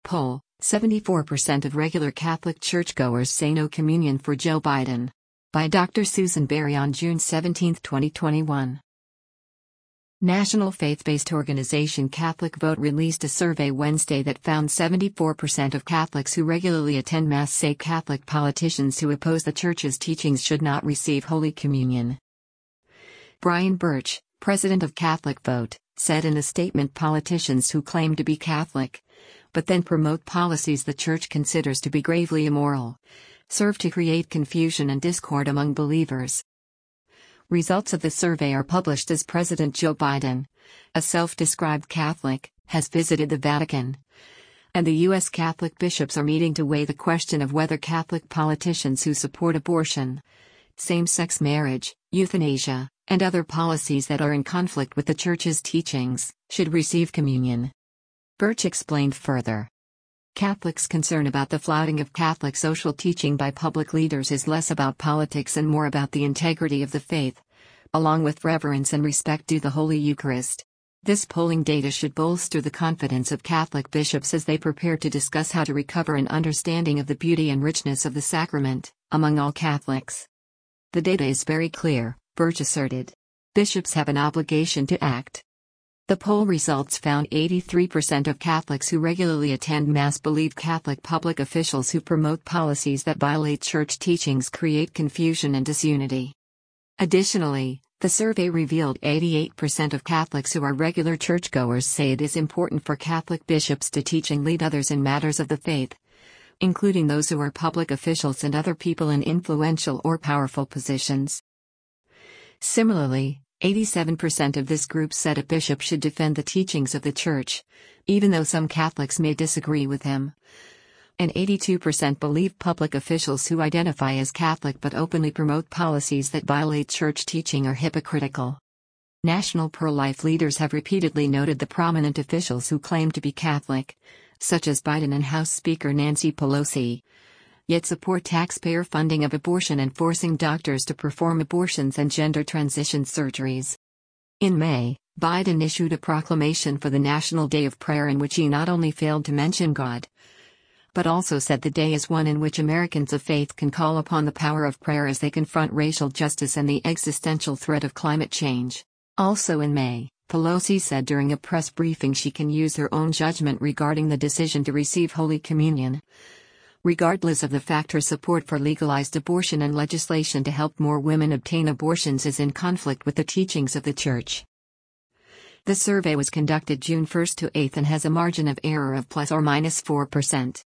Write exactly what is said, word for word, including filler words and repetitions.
poll, seventy-four percent of regular Catholic churchgoers say no communion for Joe Biden. By Doctor Susan Berry on June seventeenth, twenty twenty-one. National faith-based organization Catholic Vote released a survey Wednesday that found seventy-four percent of Catholics who regularly attend Mass say Catholic politicians who oppose the Church's teachings should not receive Holy Communion. Brian Birch, president of Catholic Vote, said in a statement politicians who claim to be Catholic, but then promote policies the Church considers to be gravely immoral, serve to create confusion and discord among believers. Results of the survey are published as President Joe Biden, a self-described Catholic, has visited the Vatican, and the U S Catholic bishops are meeting to weigh the question of whether Catholic politicians who support abortion, same-sex marriage, euthanasia, and other policies that are in conflict with the Church's teachings, should receive communion. Birch explained further. Catholics' concern about the flouting of Catholic social teaching by public leaders is less about politics and more about the integrity of the faith, along with reverence and respect due the Holy Eucharist. This polling data should bolster the confidence of Catholic bishops as they prepare to discuss how to recover an understanding of the beauty and richness of the sacrament, among all Catholics. The data is very clear, Birch asserted. Bishops have an obligation to act. The poll results found eighty-three percent of Catholics who regularly attend Mass believe Catholic public officials who promote policies that violate Church teachings create confusion and disunity. Additionally, the survey revealed eighty-eight percent of Catholics who are regular churchgoers say it is important for Catholic bishops to teach and lead others in matters of the faith, including those who are public officials and other people in influential or powerful positions. Similarly, eighty-seven percent of this group said a bishop should defend the teachings of the Church, even though some Catholics may disagree with him. And eighty-two percent believe public officials who identify as Catholic but openly promote policies that violate Church teaching are hypocritical. National pro-life leaders have repeatedly noted the prominent officials who claim to be Catholic, such as Biden and House Speaker Nancy Pelosi, yet support taxpayer funding of abortion and forcing doctors to perform abortions and gender transition surgeries. In May, Biden issued a proclamation for the National Day of Prayer in which he not only failed to mention God, but also said the day is one in which Americans of faith can call upon the power of prayer as they confront racial justice and the existential threat of climate change. Also in May, Pelosi said during a press briefing she can use her own judgment regarding the decision to receive Holy Communion, regardless of the fact her support for legalized abortion and legislation to help more women obtain abortions is in conflict with the teachings of the Church. The survey was conducted June first to eighth and has a margin of error of plus or minus four percent.